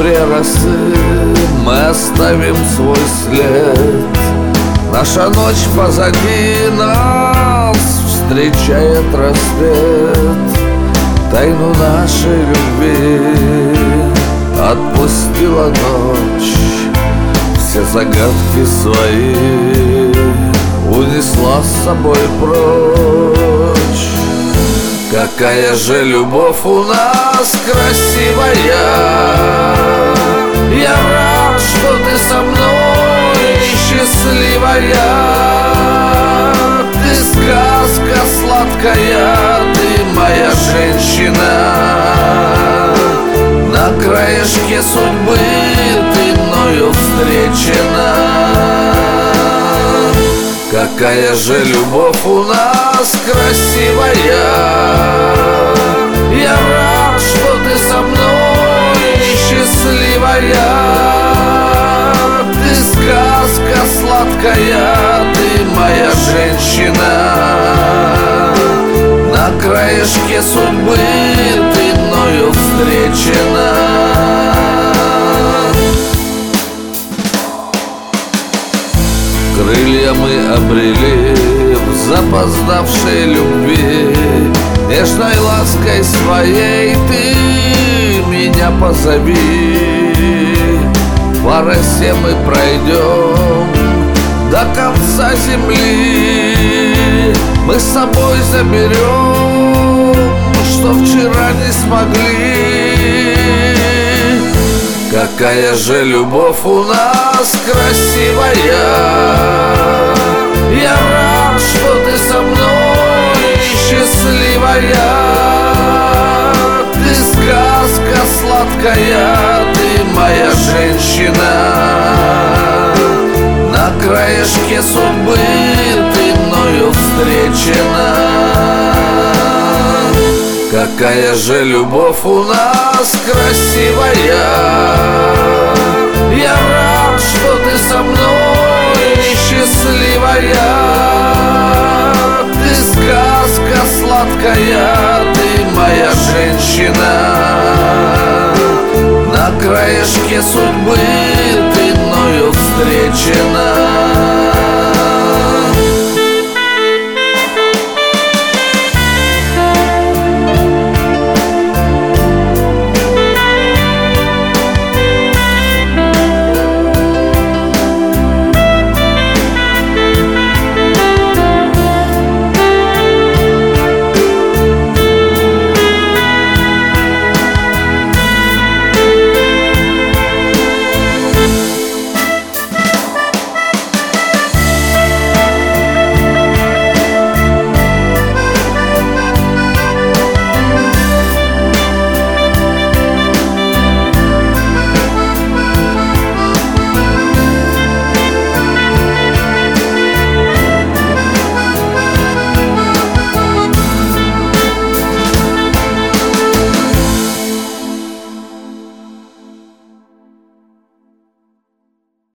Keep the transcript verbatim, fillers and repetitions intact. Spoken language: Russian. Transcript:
ноябре росы мы оставим свой след. Наша ночь позади нас встречает рассвет. Тайну нашей любви отпустила ночь, все загадки свои унесла с собой прочь. Какая же любовь у нас красивая! Я рад, что ты со мной счастливая. Ты сказка сладкая, ты моя женщина. На краешке судьбы ты мною встречена. Какая же любовь у нас красивая! Я рад, что ты со мной счастливая. Ты сказка сладкая, ты моя женщина. На краешке судьбы ты мною встречена. Крылья мы обрели в запоздавшей любви. Нежной лаской своей ты меня позови. По росе мы пройдем до конца земли. Мы с собой заберем, что вчера не смогли. Какая же любовь у нас красивая! Я рад, что ты со мной счастливая. Ты сказка сладкая, ты моя женщина. На краешке судьбы ты мною встречена. Какая же любовь у нас красивая! Я рад, что ты со мной счастливая. Ты сказка сладкая, ты моя женщина. На краешке судьбы ты мною встречена.